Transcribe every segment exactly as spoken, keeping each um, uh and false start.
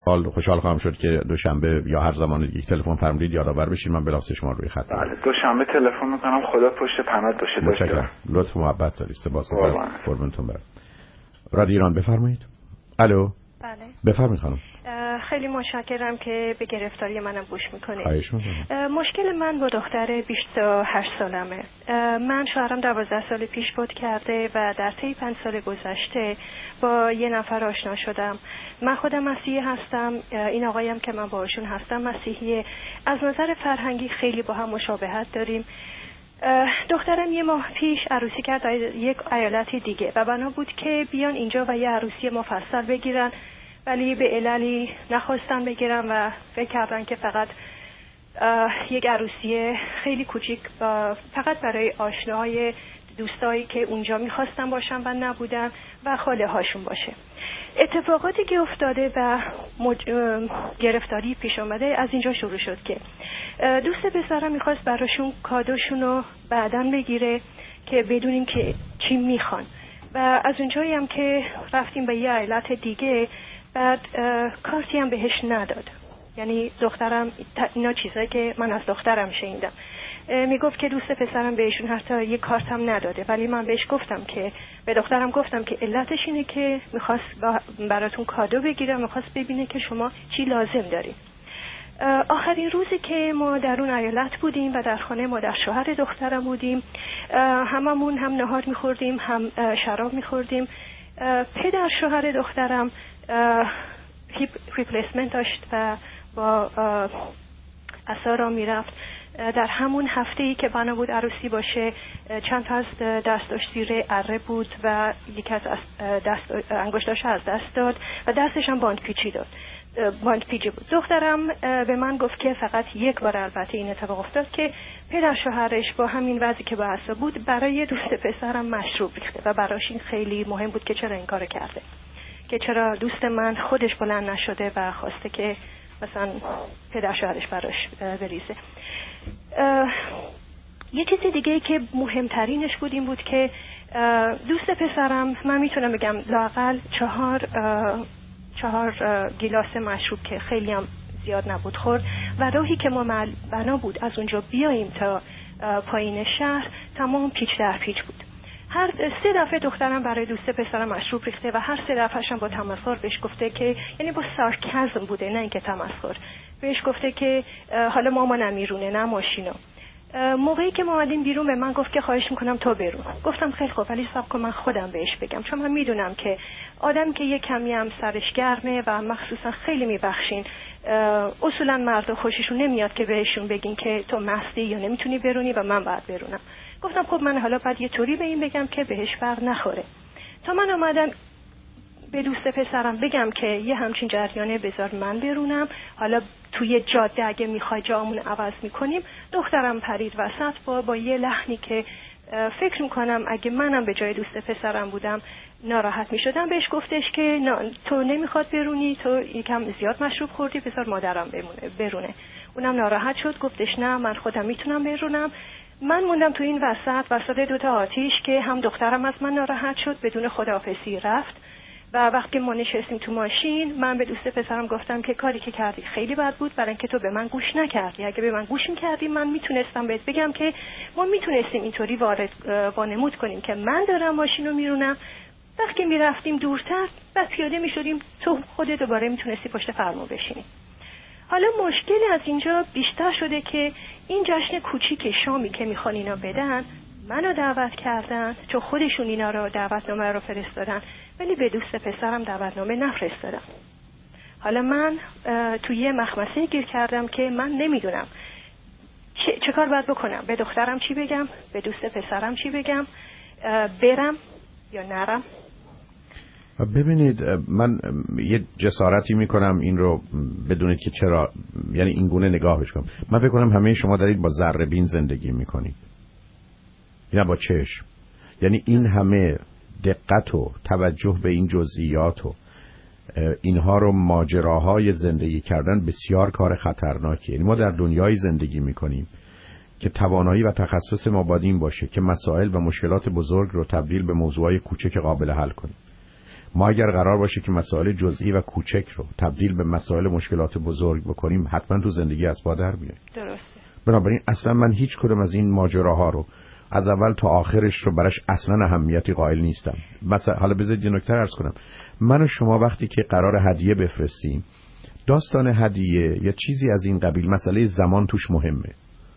حال خوشحال خواهم شد که دوشنبه یا هر زمان یک تلفن فرمودید یادآور بشید، من بلافاصله شما روی خط. بله دوشنبه تلفن میکنم. خدا پشت پناهت باشه. متشکرم. لطف و محبت دارید. سپاسگزارم. قربونتون برم. رادیو ایران بفرمایید. الو. بله. بفرمایید خانم. خیلی متشکرم که به گرفتاری منم گوش میکنید. خواهش می‌کنم. مشکل من با دختر بیست و هشت سالمه. من شوهرم دوازده سال پیش فوت کرده و در طی پنج سال گذشته با یه نفر آشنا شدم. من خودم مسیحی هستم، این آقایم که من باهاشون هستم مسیحیه. از نظر فرهنگی خیلی با هم مشابهت داریم. دخترم یه ماه پیش عروسی کرد در یک ایالتی دیگه و بنا بود که بیان اینجا و یه عروسی مفصل بگیرن، ولی به عللی نخواستن بگیرن و فکر کردن که فقط یک عروسی خیلی کوچیک فقط برای آشناهای دوستایی که اونجا میخواستن باشن و نبودن و خاله هاشون باشه. اتفاقاتی که افتاده و مج... گرفتاری پیش آمده از اینجا شروع شد که دوست پسرم میخواست براشون کادوشون رو بعداً بگیره که بدونیم که چی میخوان و از اونجایی هم که رفتیم به یه ایالت دیگه بعد کارتی هم بهش نداد. یعنی دخترم اینا چیزایی که من از دخترم شنیدم، میگفت که دوست پسرم بهشون حتی یه کارت هم نداده، ولی من بهش گفتم که به دخترم گفتم که علتش اینه که میخواست براتون کادو بگیره، میخواست ببینه که شما چی لازم دارید. آخرین روزی که ما در اون ایالت بودیم و در خانه مادر شوهر دخترم بودیم، هممون هم نهار میخوردیم هم شراب میخوردیم. پدر شوهر دخترم هیپ ریپلیسمنت داشت و با عصا را میرفت. در همون هفته‌ای که بنا بود عروسی باشه چند تا از دستاش زیر اره بود و یکی از دست انگشتاش از دست داد و دستش هم باند پیچی داد باند پیچی بود. دخترم به من گفت که فقط یک بار البته این اتفاق افتاد که پدر شوهرش با همین وضعی که با عصا بود برای دوست پسرم مشروب ریخته و براش این خیلی مهم بود که چرا این کارو کرده، که چرا دوست من خودش بلند نشده و خواسته که مثلا پدر شوهرش براش بریزه. یه چیز دیگه که مهمترینش بود این بود که دوست پسرم، من میتونم بگم لااقل چهار چهار گیلاس مشروب که خیلی هم زیاد نبود خورد و راهی که ما بنا بود از اونجا بیاییم تا پایین شهر تمام پیچ در پیچ بود. هر سه دفعه دخترم برای دوست پسرم مشروب ریخته و هر سه دفعه‌شم با تمسخر بهش گفته که، یعنی با سارکازم بوده نه اینکه تمسخر، بهش گفته که حالا ماما نمیرونه نه ماشینا. موقعی که ما اومدیم بیرون به من گفت که خواهش میکنم تو برو. گفتم خیلی خوب ولی صبر کن من خودم بهش بگم، چون من میدونم که آدم که یه کمی هم سرش گرمه و مخصوصا خیلی میبخشین، اصولا مرد خوششون نمیاد که بهشون بگین که تو مستی یا نمیتونی برونی و من باید برونم. گفتم خب من حالا باید یه طوری به این بگم که بهش فرق نخوره. تا من اومدم به دوست پسرم بگم که یه همچین جریانه بذار من برونم، حالا توی جاده اگه میخوای جامون عوض میکنیم. دخترم پرید وسط با, با یه لحنی که فکر میکنم اگه منم به جای دوست پسرم بودم ناراحت میشدم. بهش گفتش که نه تو نمیخواد برونی، تو یکم زیاد مشروب خوردی، بذار مادرم بمونه برونه. اونم ناراحت شد، گفتش نه من خودم میتونم برونم. من موندم تو این وسط وسط دوتا آتیش که هم دخترم از من ناراحت شد، بدون خداحافظی رفت. و وقتی ما نشستیم تو ماشین من به دوست پسرم گفتم که کاری که کردی خیلی بد بود، برای اینکه تو به من گوش نکردی. اگه به من گوش می‌کردی من میتونستم بهت بگم که ما میتونستیم اینطوری وارد وانمود کنیم که من دارم ماشین رو میرونم، وقتی میرفتیم دورتر بعد پیاده میشدیم تو خودت دوباره میتونستی پشت فرمون بشینی. حالا مشکلی از اینجا بیشتر شده که این جشن کوچیک شامی که میخوان اینا بدن منو دعوت کردن، چون خودشون اینا رو دعوتنامه رو فرستادن، ولی به دوست پسرم دعوتنامه نفرستادن. حالا من توی یه مخمسه گیر کردم که من نمیدونم چه, چه کار باید بکنم، به دخترم چی بگم، به دوست پسرم چی بگم، برم یا نرم. ببینید من یه جسارتی میکنم این رو بدونید که چرا، یعنی این گونه نگاهش کنم. من فکر کنم همه شما دارید با ذره بین زندگی میکنید یا با چشم، یعنی این همه دقت و توجه به این جزئیات و اینها رو ماجراهای زندگی کردن بسیار کار خطرناکیه. یعنی ما در دنیای زندگی میکنیم که توانایی و تخصص ما باید این باشه که مسائل و مشکلات بزرگ رو تبدیل به موضوعای کوچک قابل حل کنیم. ما اگر قرار باشه که مسائل جزئی و کوچک رو تبدیل به مسائل مشکلات بزرگ بکنیم، حتما تو زندگی از پا در میاریم. درسته. بنابراین اصلا من هیچ کدوم از این ماجراها رو از اول تا آخرش رو براش اصلا اهمیتی قائل نیستم. مثلا حالا بذارید یه نکته عرض کنم. من و شما وقتی که قرار هدیه بفرستیم، داستان هدیه یا چیزی از این قبیل، مسئله زمان توش مهمه.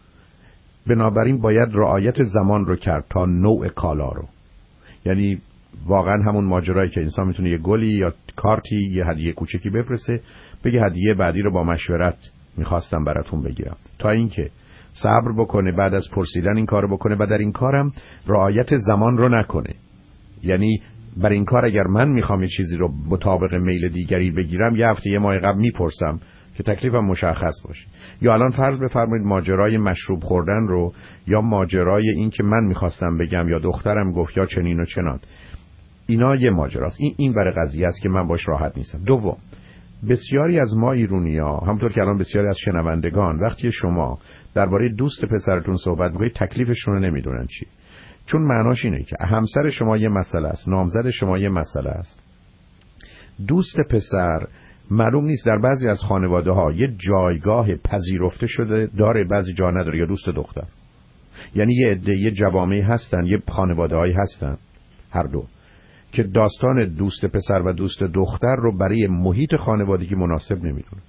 بنابراین باید رعایت زمان رو کرد تا نوع کالا رو. یعنی واقعا همون ماجرایی که انسان میتونه یه گلی یا کارتی یه هدیه کوچکی بفرسته، بگه هدیه بعدی رو با مشورت میخواستم براتون بگیرم، تا اینکه صبر بکنه، بعد از پرسیدن این کارو بکنه و در این کارم رعایت زمان رو نکنه. یعنی برای این کار اگر من میخوام یه چیزی رو مطابق میل دیگری بگیرم، یه هفته یه ماه قبل میپرسم که تکلیفم مشخص باشه. یا الان فرض بفرمایید ماجرای مشروب خوردن رو، یا ماجرای این که من میخواستم بگم یا دخترم گفت یا چنین و چنان، اینا یه ماجراست. این این برای قضیه است که من باش راحت نیستم. دوم، بسیاری از ما ایرونی‌ها، همونطور که الان بسیاری از شنوندگان، وقتی شما درباره دوست پسرتون صحبت می‌کنید تکلیفشون رو نمیدونن چی. چون معناش اینه که همسر شما یه مسئله است، نامزد شما یه مسئله است. دوست پسر معلوم نیست در بعضی از خانواده‌ها یه جایگاه پذیرفته شده داره، بعضی جا نداره. یا دوست دختر، یعنی یه عده یه جوامعی هستن، یه خانواده‌هایی هستن، هر دو، که داستان دوست پسر و دوست دختر رو برای محیط خانوادگی مناسب نمیدونن.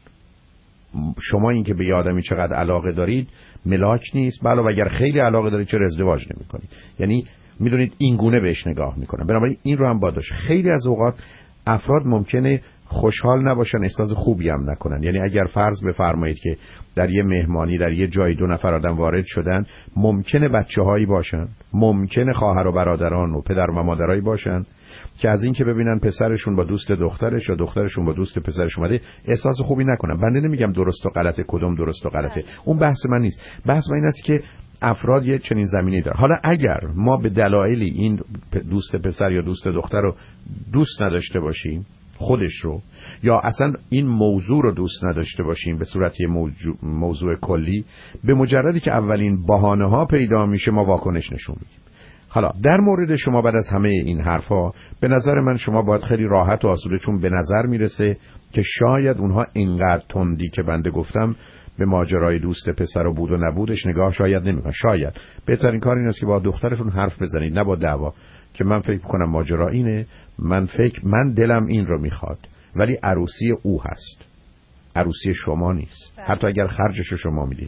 شما این که به یه آدمی چقدر علاقه دارید ملاک نیست، بله، و اگر خیلی علاقه دارید چرا ازدواج نمی‌کنید؟ یعنی میدونید این گونه بهش نگاه میکنن. بنابراین این رو هم باید داشت. خیلی از اوقات افراد ممکنه خوشحال نباشن، احساس خوبی هم نکنن. یعنی اگر فرض بفرمایید که در یه مهمانی در یه جای دو نفر آدم وارد شدن، ممکنه بچه‌هایی باشن، ممکنه خواهر و برادران و پدر و مادرایی باشن که از این که ببینن پسرشون با دوست دخترش یا دخترشون با دوست پسرش اومده احساس خوبی نکنن. بنده نمیگم درست و غلطه، کدوم درست و غلطه، اون بحث من نیست. بحث من این است که افراد یه چنین زمینه‌ای دارن. حالا اگر ما به دلایلی این دوست پسر یا دوست دختر رو دوست نداشته باشیم، خودش رو، یا اصلا این موضوع رو دوست نداشته باشیم به صورت یه موضوع, موضوع کلی، به مجردی که اولین بهانه ها پیدا میشه ما واکنش نشون میدیم. حالا در مورد شما بعد از همه این حرفا به نظر من شما باید خیلی راحت و آسوده، چون به نظر میرسه که شاید اونها اینقدر تندی که بنده گفتم به ماجرای دوست پسر و بود و نبودش نگاه شاید نمیکنن. شاید بهترین کار این است که با دخترتون حرف بزنید، نه با دعوا، که من فکر کنم ماجرا اینه، من فکر من دلم این رو میخواد، ولی عروسی او هست، عروسی شما نیست. بله. حتی اگر خرجش رو شما میدید،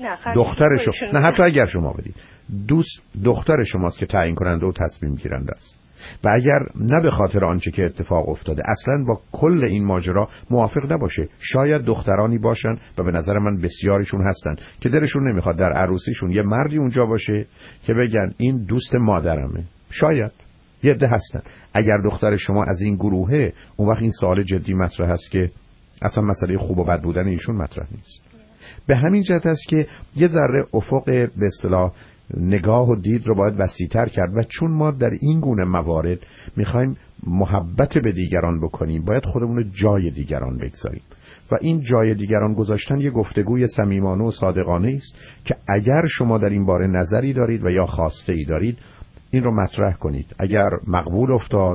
دختر شما، نه حتی اگر شما بدید، دوست دختر شماست که تعیین کننده و تصمیم گیرنده است. و اگر نه به خاطر آنچه که اتفاق افتاده اصلا با کل این ماجرا موافق نباشه، شاید دخترانی باشن و به نظر من بسیاریشون هستن که دلشون نمیخواد در عروسیشون یه مردی اونجا باشه که بگن این دوست مادرمه. شاید یه عده هستن. اگر دختر شما از این گروهه، اون وقت این سوال جدی مطرح هست که اصلا مسئله خوب و بد بودن ایشون مطرح نیست. به همین جهت است که یه ذره افق به اصطلاح نگاه و دید رو باید وسیع‌تر کرد. و چون ما در این گونه موارد میخوایم محبت به دیگران بکنیم، باید خودمون رو جای دیگران بگذاریم. و این جای دیگران گذاشتن یه گفتگوی صمیمانه و صادقانه است که اگر شما در این باره نظری دارید و یا خواسته ای دارید، این رو مطرح کنید. اگر مقبول افتاد،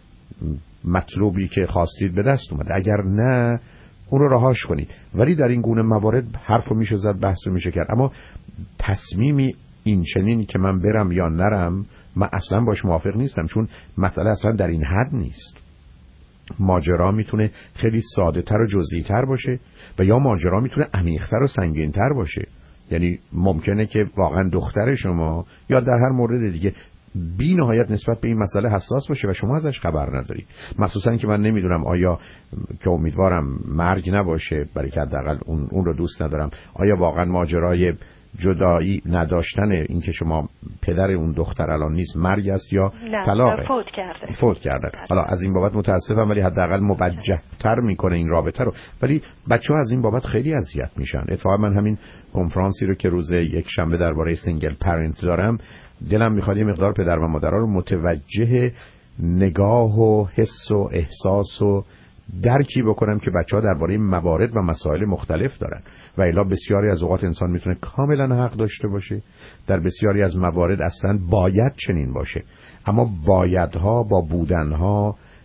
مطلوبی که خواستید به دست اومد، اگر نه اون رو رهاش کنید. ولی در این گونه موارد حرف رو میشه زد، بحث رو میشه کرد. اما تصمیمی این چنینی که من برم یا نرم، من اصلا باش موافق نیستم، چون مسئله اصلا در این حد نیست. ماجرا میتونه خیلی ساده تر و جزئی تر باشه و یا ماجرا میتونه عمیق تر و سنگین تر باشه. یعنی ممکنه که واقعا دختر شما یا در هر مورد دیگه بی نهایت نسبت به این مسئله حساس باشه و شما ازش خبر ندارید. مخصوصا که من نمیدونم آیا، که امیدوارم مرگ نباشه، برای که حداقل اون اون رو دوست ندارم، آیا واقعا ماجرای جدایی نداشتن این که شما پدر اون دختر الان نیست مرگ است یا طلاقه؟ فوت کرده. فوت کرده. حالا از این بابت متاسفم، ولی حداقل موجه تر میکنه این رابطه رو. ولی بچه‌ها از این بابت خیلی اذیت میشن. اتفاقا من همین کنفرانسی رو که روز یک شنبه درباره سینگل پرنت دارم، دلم میخواد یه مقدار پدر و مادرها رو متوجه نگاه و حس و احساس و درکی بکنم که بچه‌ها درباره موارد و مسائل مختلف دارن. و الا بسیاری از اوقات انسان میتونه کاملا حق داشته باشه، در بسیاری از موارد اصلا باید چنین باشه، اما بایدها با بودنها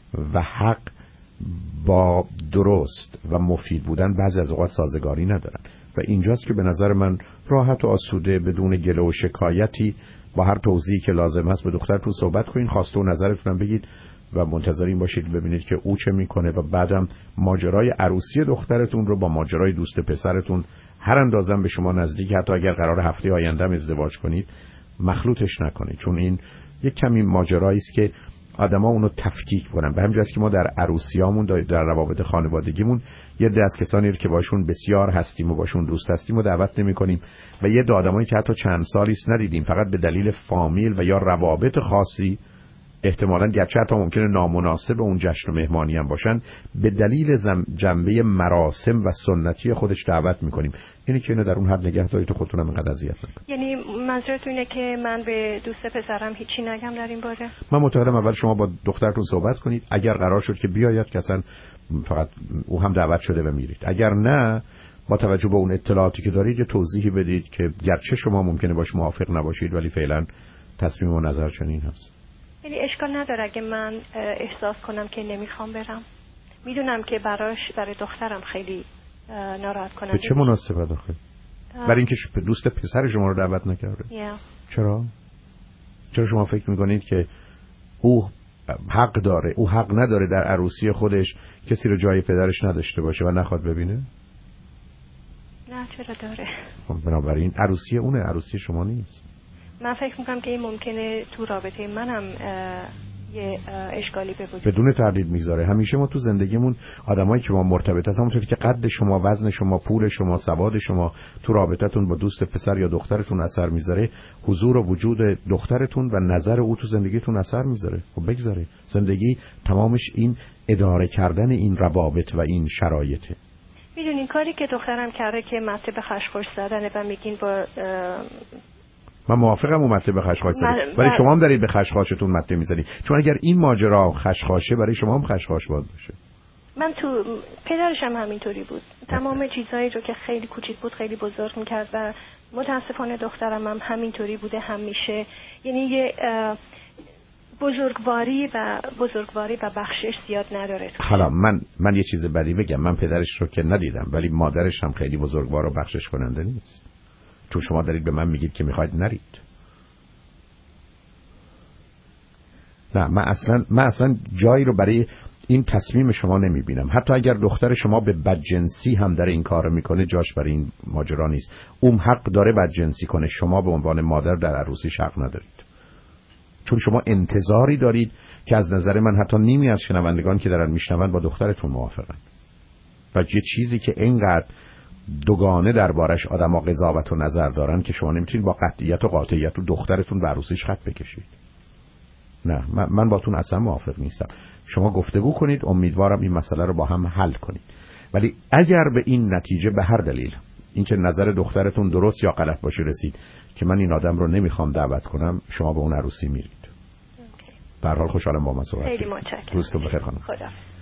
و حق با درست و مفید بودن بعضی از اوقات سازگاری ندارن و اینجاست که به نظر من راحت و آسوده بدون گله و شکایتی با هر توضیحی که لازم هست به دخترتون صحبت کنین، خواسته و نظرتون بگید و منتظرین باشید ببینید که او چه میکنه و بعدم ماجرای عروسی دخترتون رو با ماجرای دوست پسرتون هر اندازم به شما نزدیک، حتی اگر قرار هفته آینده هم ازدواج کنید، مخلوطش نکنید، چون این یک کمی ماجرایی است که آدما اونو تفکیک کنن. به همین جاست که ما در عروسیامون در روابط خانوادگیمون یه عده از کسانی که باشون بسیار هستیم و باشون دوست هستیم و دعوت نمی‌کنیم و یه عده آدمایی که حتی چند سالی است ندیدیم فقط به دلیل فامیل و یا روابط خاصی احتمالاً گرچه حتی ممکنه نامناسب اون جشن و مهمانی هم باشن به دلیل جنبه مراسم و سنتی خودش دعوت می‌کنیم. اینی که اینو در اون حد نگه دارید خودتون هم اینقدر اذیت نکنید. یعنی منظورتون اینه که من به دوست پسرم هیچی نگم در این باره؟ من معتقدم اول شما با دخترتون صحبت کنید، اگر قرار شد که بیاید که اصلا فقط او هم دعوت شده و میرید، اگر نه با توجه به اون اطلاعاتی که دارید یه توضیحی بدید که گرچه شما ممکنه باش موافق نباشید ولی فعلا تصمیم و نظر چنین هست. یعنی اشکال نداره اگه من احساس کنم که نمیخوام برم، میدونم که براش برای دخترم خیلی ناراحت کننده. به چه مناسبت آخه؟ برای اینکه دوست پسر شما رو دعوت نکرده. yeah. چرا؟ چرا شما فکر میکنید که او حق داره، او حق نداره در عروسی خودش کسی رو جای پدرش نداشته باشه و نخواد ببینه؟ نه چرا داره؟ خب بنابراین عروسی اونه، عروسی شما نیست. من فکر میکنم که این ممکنه تو رابطه منم یه اشکالی به وجود بدون تردید میذاره. همیشه ما تو زندگیمون آدمایی که ما مرتبط هستن همونطوری که قد شما، وزن شما، پول شما، سواد شما تو رابطتون با دوست پسر یا دخترتون اثر میذاره، حضور و وجود دخترتون و نظر او تو زندگیتون اثر میذاره. خب بگذاره. زندگی تمامش این اداره کردن این روابط و این شرایطه. میدونین کاری که دخترم کرده که مته به خشخاش زدنه و میگین با من موافقم اون مته به خشخاش زدید ولی شما هم دارید به خشخاشتون مته میزنید، چون اگر این ماجرا خشخاشه برای شما هم خشخاش باید باشه. من تو پدرش هم همینطوری بود، تمام چیزایی رو که خیلی کوچیک بود خیلی بزرگ میکرد و متاسفانه دخترم هم همینطوری بوده همیشه. یعنی یه بزرگواری و بزرگواری و بخشش زیاد نداره. حالا من من یه چیز بدی بگم، من پدرش رو که ندیدم ولی مادرش هم خیلی بزرگوار و بخشش کننده نیست، چون شما دارید به من میگید که میخواید نرید. نه من اصلا من اصلا جایی رو برای این تصمیم شما نمیبینم. حتی اگر دختر شما به بدجنسی هم در این کار میکنه جاش برای این ماجرا نیست. اون حق داره بدجنسی کنه، شما به عنوان مادر در عروسیش حق ندارید، چون شما انتظاری دارید که از نظر من حتی نیمی از شنوندگان که دارن میشنون با دخترتون موافقن و یه چیزی که اینقدر دوگانه دربارش آدم‌ها قضاوت و نظر دارن که شما نمیتونید با قطعیت و قاطعیت و دخترتون به عروسیش خط بکشید. نه من, من باتون اصلا موافق نیستم. شما گفتگو کنید، امیدوارم این مسئله رو با هم حل کنید، ولی اگر به این نتیجه به هر دلیل اینکه نظر دخترتون درست یا غلط باشه رسید که من این آدم رو نمیخوام دعوت کنم، شما به اون عروسی میرید. به هر حال خوشحالم با من صحبت کردید. خیلی متشکرم. روزتون بخیر خانم. خدا